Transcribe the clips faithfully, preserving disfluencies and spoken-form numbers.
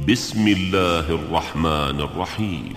بسم الله الرحمن الرحيم.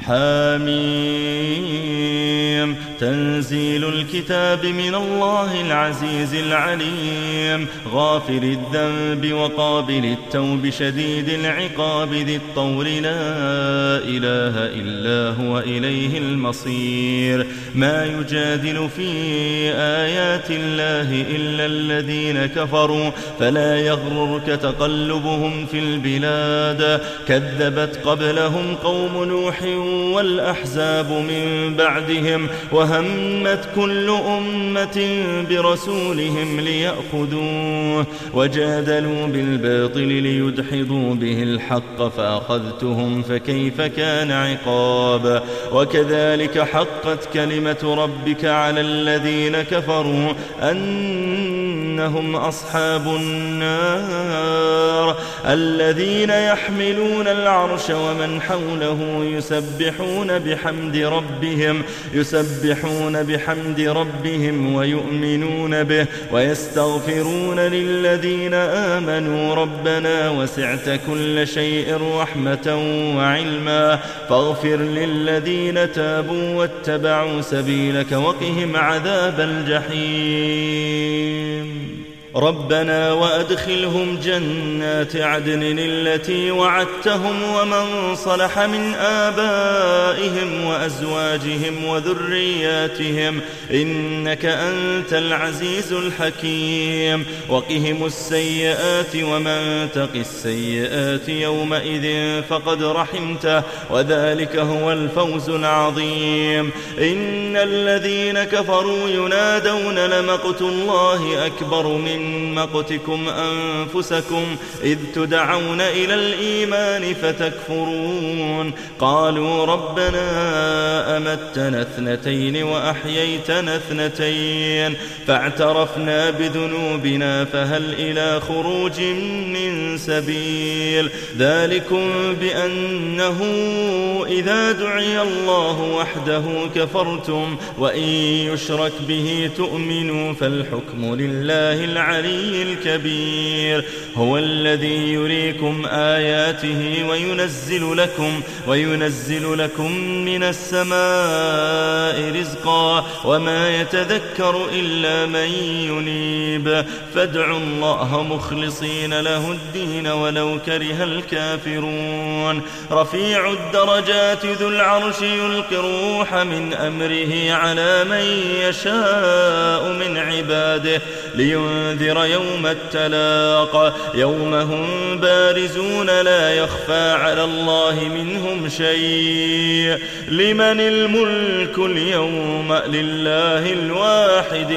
حميم. تنزيل الكتاب من الله العزيز العليم، غافر الذنب وقابل التوب شديد العقاب ذي الطول لا إله إلا هو إليه المصير. ما يجادل في آيات الله إلا الذين كفروا فلا يغررك تقلبهم في البلاد. كذبت قبلهم قوم نوح والأحزاب من بعدهم، وهمت كل أمة برسولهم ليأخذوه، وجادلوا بالباطل ليدحضوا به الحق فأخذتهم فكيف كان عقاب. وكذلك حقت كلمة ربك على الذين كفروا أنهم أصحاب النار، الذين يحملون العرش ومن حوله يسبحون بحمد ربهم يسبحون بحمد ربهم ويؤمنون به ويستغفرون للذين آمنوا ربنا وسعت كل شيء رحمة وعلما فاغفر للذين تابوا واتبعوا سبيلك وقهم عذاب الجحيم. ربنا وأدخلهم جنات عدن التي وعدتهم ومن صلح من آبائهم وأزواجهم وذرياتهم إنك أنت العزيز الحكيم. وقهم السيئات ومن تق السيئات يومئذ فقد رحمته وذلك هو الفوز العظيم. إن الذين كفروا ينادون لمقت الله أكبر من مقتكم أنفسكم إذ تدعون إلى الإيمان فتكفرون. قالوا ربنا أمتنا اثنتين وأحييتنا اثنتين فاعترفنا بذنوبنا فهل إلى خروج من سبيل. ذلكم بأنه إذا دعي الله وحده كفرتم وإن يشرك به تؤمنوا فالحكم لله العلي الكبير. هو الذي يريكم آياته وينزل لكم وينزل لكم من السماء رزقا وما يتذكر إلا من ينيب. فادعوا الله مخلصين له الدين ولو كره الكافرون. رفيع الدرجات ذو العرش يلقي الروح من أمره على من يشاء من عباده لينذر يوم التلاق يوم هم بارزون لا يخفى على الله منهم شيء. لمن الملك اليوم؟ لله الواحد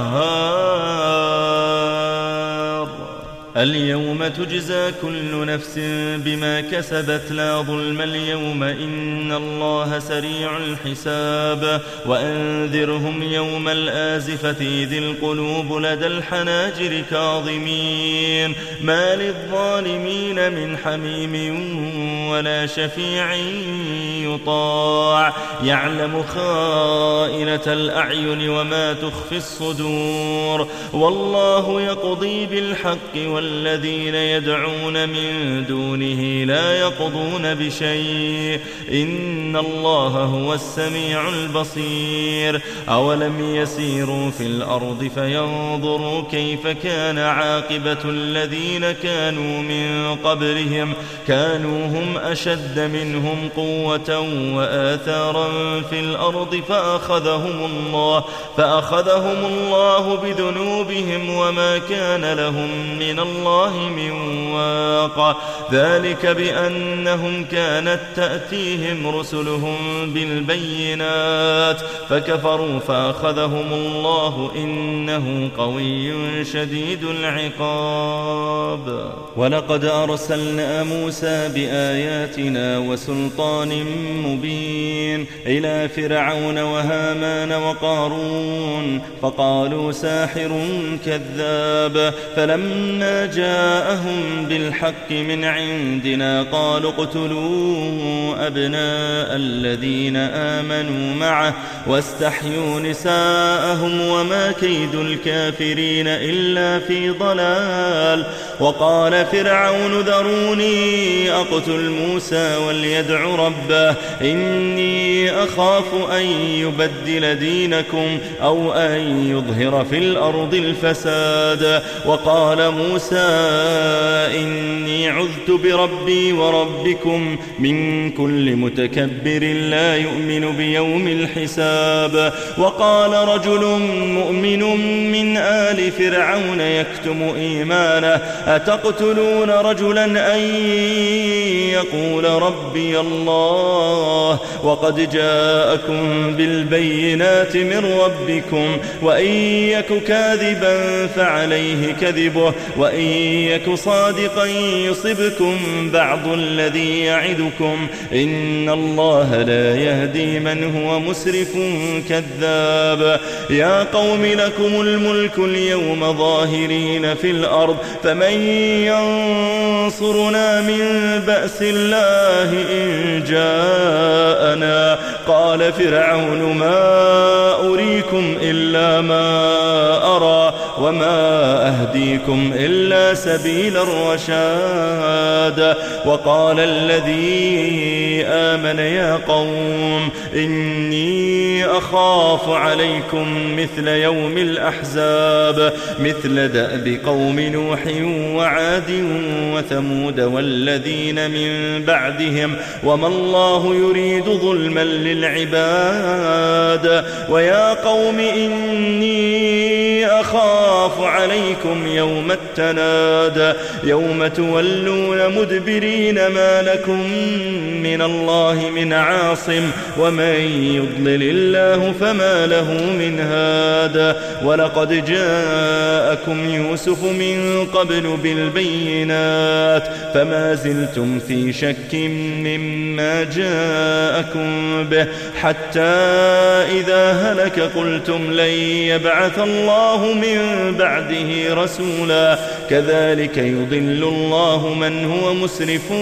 القهار. اليوم تجزى كل نفس بما كسبت لا ظلم اليوم إن الله سريع الحساب. وأنذرهم يوم الآزفة إذ القلوب لدى الحناجر كاظمين ما للظالمين من حميم ولا شفيع يطاع. يعلم خائنة الأعين وما تخفي الصدور. والله يقضي بالحق والذين يدعون من دونه لا يقضون بشيء إن الله هو السميع البصير. أولم يسيروا في الأرض فينظروا كيف كان عاقبة الذين كانوا من قبلهم كانوا هم أشد منهم قوة وآثارا في الأرض فأخذهم الله فأخذهم الله بذنوبهم وما كان لهم من الله من واق. ذلك بأنهم كانت تأتيهم رسلهم بالبينات فكفروا فأخذهم الله إنه قوي شديد العقاب. ولقد أرسلنا موسى بآياتنا وسلطان مبين إلى فرعون وهامان وقارون فقالوا ساحر كذاب. فلما فلما جاءهم بالحق من عندنا قالوا اقتلوا أبناء الذين آمنوا معه واستحيوا نساءهم وما كيد الكافرين إلا في ضلال. وقال فرعون ذروني أقتل موسى وليدع ربه إني أخاف أن يبدل دينكم أو أن يظهر في الأرض الفساد. وقال موسى إني عذت بربي وربكم من كل متكبر لا يؤمن بيوم الحساب. وقال رجل مؤمن من آل فرعون يكتم إيمانه أتقتلون رجلا أن يقول ربي الله وقد جاءكم بالبينات من ربكم وإن يك كاذبا فعليه كذبه وإن يك صادقا يصبكم بعض الذي يعدكم إن الله لا يهدي من هو مسرف كذاب. يا قوم لكم الملك اليوم ظاهرين في الأرض فمن ينصرنا من بأس الله إن جاءنا. قال فرعون ما أريكم إلا ما أرى وما أهديكم إلا سبيل الرشاد. وقال الذي آمن يا قوم إني أخاف عليكم مثل يوم الأحزاب مثل دأب قوم نوح وعاد وثمود والذين من بعدهم وما الله يريد ظلما للعباد. ويا قوم إني أخاف عليكم يوم التناد يوم تولون مدبرين ما لكم من الله من عاصم ومن يضلل الله فما له من هاد. ولقد جاءكم يوسف من قبل بالبينات فما زلتم في شك مما جاءكم به حتى إذا هلك قلتم لن يبعث الله من بعده رسولا كذلك يضل الله من هو مسرف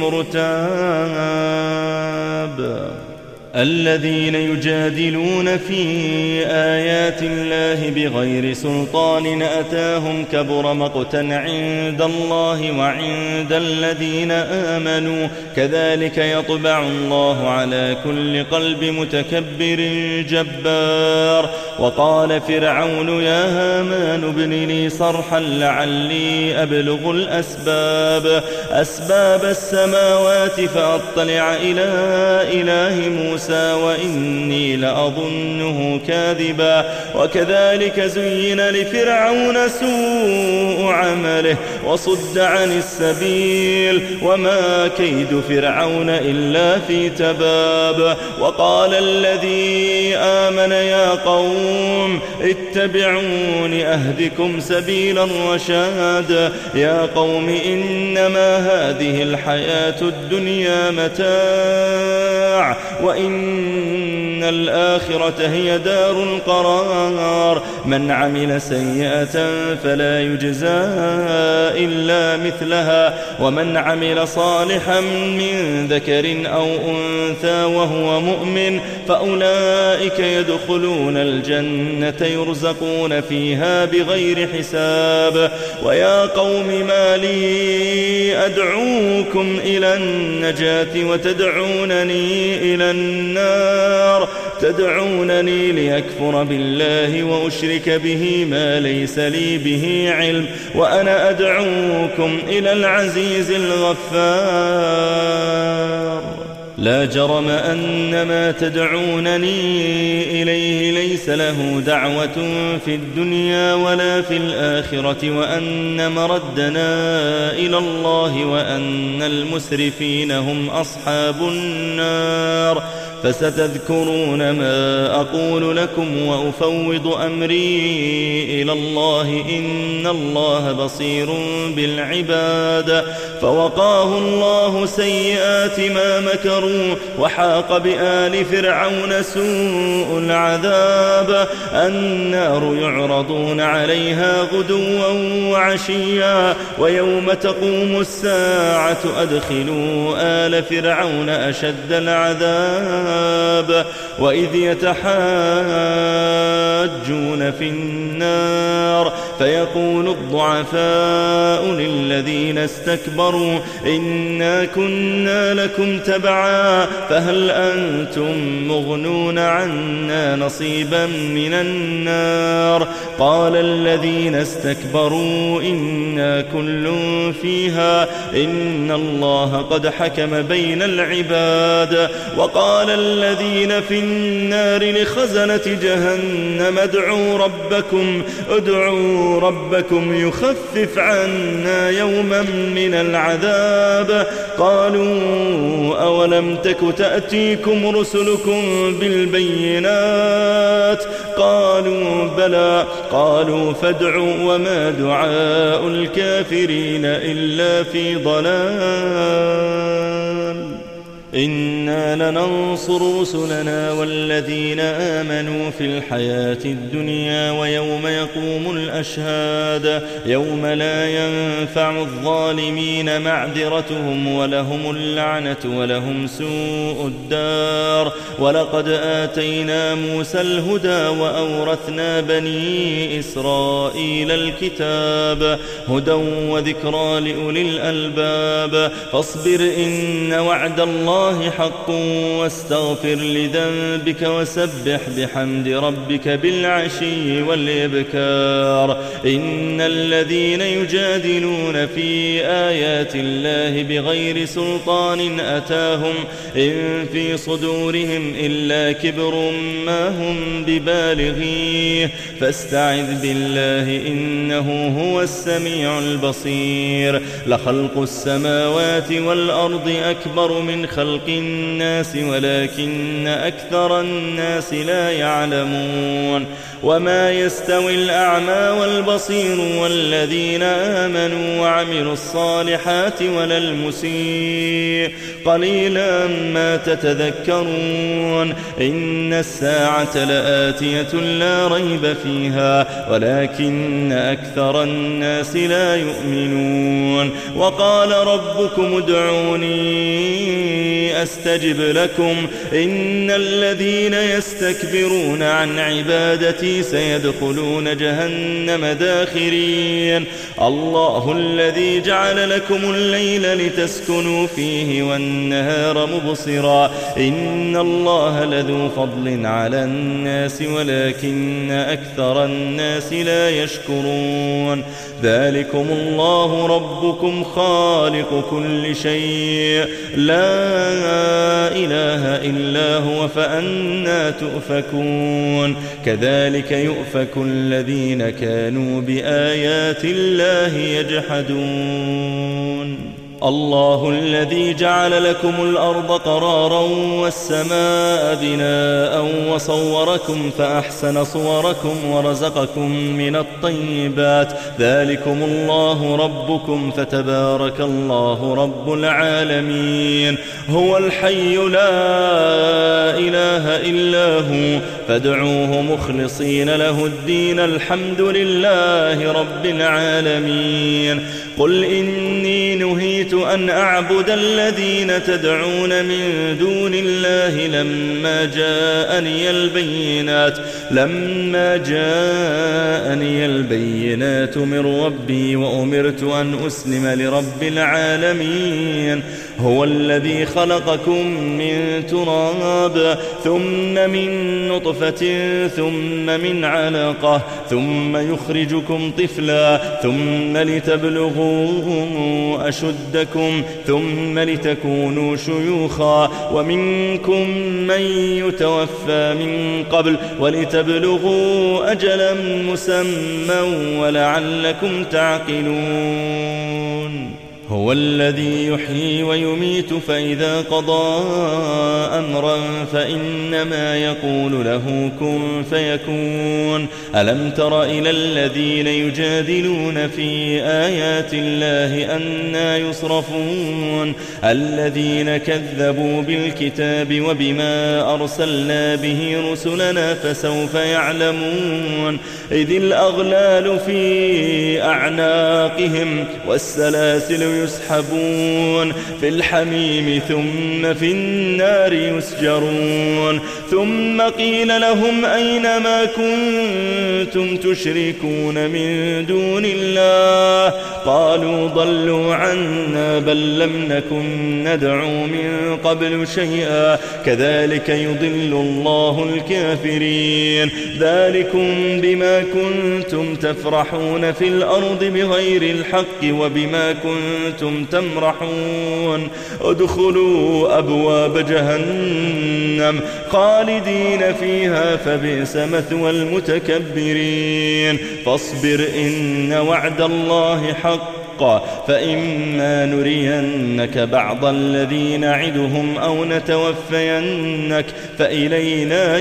مرتاب. الذين يجادلون في آيات الله بغير سلطان أتاهم كبر مقتا عند الله وعند الذين آمنوا كذلك يطبع الله على كل قلب متكبر جبار. وقال فرعون يا هامان ابن لي صرحا لعلي أبلغ الأسباب أسباب السماوات فأطلع إلى إله موسى وإني لأظنه كاذبا. وكذلك زين لفرعون سوء عمله وصد عن السبيل وما كيد فرعون إلا في تباب. وقال الذي آمن يا قوم اتبعون أهدكم سبيل الرشاد. يا قوم إنما هذه الحياة الدنيا متاع وإن الآخرة هي دار القرار. من عمل سيئة فلا يجزى إلا مثلها ومن عمل صالحا من ذكر أو أنثى وهو مؤمن فأولئك يدخلون الجنة يرزقون فيها بغير حساب. ويا قوم ما لي أدعوكم إلى النجاة وتدعونني إلى النار تدعونني ليكفر بالله وأشرك به ما ليس لي به علم وأنا أدعوكم إلى العزيز الغفار. لا جرم أن ما تدعونني إليه ليس له دعوة في الدنيا ولا في الآخرة وأن مردنا إلى الله وأن المسرفين هم أصحاب النار. فستذكرون ما أقول لكم وأفوض أمري إلى الله إن الله بصير بالعباد. فوقاه الله سيئات ما مكروا وحاق بآل فرعون سوء العذاب. النار يعرضون عليها غدوا وعشيا ويوم تقوم الساعة أدخلوا آل فرعون أشد العذاب. وإذ يتحاجون في النار فيقول الضعفاء للذين استكبروا إنا كنا لكم تبعا فهل أنتم مغنون عنا نصيبا من النار. قال الذين استكبروا إنا كل فيها إن الله قد حكم بين العباد. وقال الذين في النار لخزنة جهنم ادعوا ربكم ادعوا ربكم يخفف عنا يوما من العذاب. قالوا أولم تك تأتيكم رسلكم بالبينات قالوا بلى قالوا فادعوا وما دعاء الكافرين إلا في ضلال. إنا لننصر رسلنا والذين آمنوا في الحياة الدنيا ويوم يقوم الأشهاد يوم لا ينفع الظالمين معذرتهم ولهم اللعنة ولهم سوء الدار. ولقد آتينا موسى الهدى وأورثنا بني إسرائيل الكتاب هدى وذكرى لأولي الألباب. فاصبر إن وعد الله حق واستغفر لذنبك وسبح بحمد ربك بالعشي والإبكار. إن الذين يجادلون في آيات الله بغير سلطان أتاهم إن في صدورهم إلا كبر ما هم ببالغيه فاستعذ بالله إنه هو السميع البصير. لخلق السماوات والأرض أكبر من خلق الناس ولكن أكثر الناس لا يعلمون. وما يستوي الأعمى والبصير والذين آمنوا وعملوا الصالحات ولا المسيء قليلا ما تتذكرون. إن الساعة لآتية لا ريب فيها ولكن أكثر الناس لا يؤمنون. وقال ربكم ادعوني أستجب لكم إن الذين يستكبرون عن عبادتي سيدخلون جهنم داخرين. الله الذي جعل لكم الليل لتسكنوا فيه والنهار مبصرا إن الله لذو فضل على الناس ولكن أكثر الناس لا يشكرون. ذلكم الله ربكم خالق كل شيء لا إله إلا هو فأنى تؤفكون. كذلك يؤفك الذين كانوا بآيات الله يجحدون. الله الذي جعل لكم الأرض قرارا والسماء بناء وصوركم فأحسن صوركم ورزقكم من الطيبات. ذلكم الله ربكم فتبارك الله رب العالمين. هو الحي لا إله إلا هو فادعوه مخلصين له الدين الحمد لله رب العالمين. قل إني نهيت أن أعبد الذين تدعون من دون الله لما جاءني البينات لما جاءني البينات من ربي وأمرت أن أسلم لرب العالمين. هو الذي خلقكم من تراب ثم من نطفة ثم من علقة ثم يخرجكم طفلا ثم لتبلغوا أشدكم ثم لتكونوا شيوخا ومنكم من يتوفى من قبل ولتبلغوا أجلا مسمى ولعلكم تعقلون. هو الذي يحيي ويميت فإذا قضى أمرا فإنما يقول له كن فيكون ألم تر إلى الذين يجادلون في آيات الله أنى يصرفون الذين كذبوا بالكتاب وبما أرسلنا به رسلنا فسوف يعلمون إذ الأغلال في أعناقهم والسلاسل يسحبون في الحميم ثم في النار يسجرون ثم قيل لهم أين ما كنتم تشركون من دون الله قالوا ضلوا عنا بل لم نكن ندعو من قبل شيئا كذلك يضل الله الكافرين ذلكم بما كنتم تفرحون في الأرض بغير الحق وبما كنتم تمرحون ادخلوا أبواب جهنم خالدين فيها فبئس مثوى المتكبرين فاصبر إن وعد الله حق فإما نرينك بعض الذي نعدهم أو نتوفينك فإلينا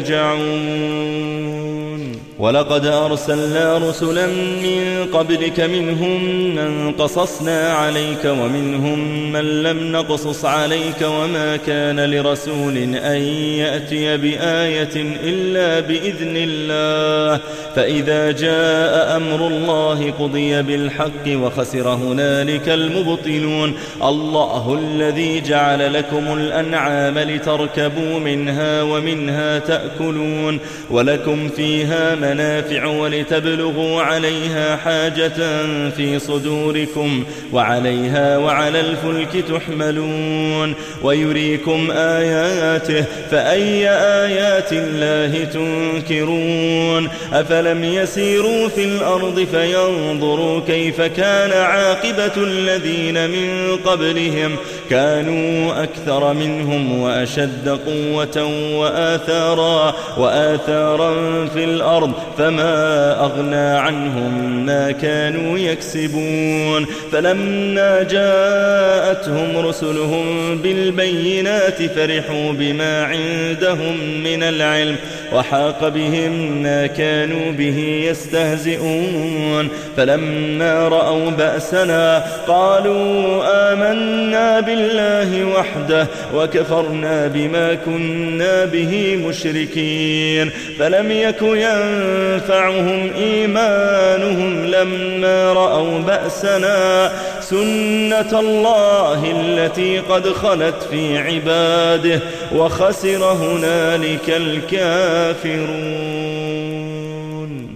يرجعون ولقد أرسلنا رسلا من قبلك منهم من قصصنا عليك ومنهم من لم نقصص عليك وما كان لرسول أن يأتي بآية إلا بإذن الله فإذا جاء أمر الله قضي بالحق وخسر هنالك المبطلون الله الذي جعل لكم الأنعام لتركبوا منها ومنها تأكلون ولكم فيها منافع ولتبلغوا عليها حاجة في صدوركم وعليها وعلى الفلك تحملون ويريكم آياته فأي آيات الله تنكرون أفلم يسيروا في الأرض فينظروا كيف كان عاقبة الذين من قبلهم كانوا أكثر منهم وأشد قوة وآثارا وآثارا في الأرض فما أغنى عنهم ما كانوا يكسبون فلما جاءتهم رسلهم بالبينات فرحوا بما عندهم من العلم وحاق بهم ما كانوا به يستهزئون فلما رأوا بأسنا قالوا آمنا بالله وحده وكفرنا بما كنا به مشركين فلم يك ينفعهم إيمانهم لما رأوا بأسنا سنة الله التي قد خلت في عباده وخسر هنالك الكافرون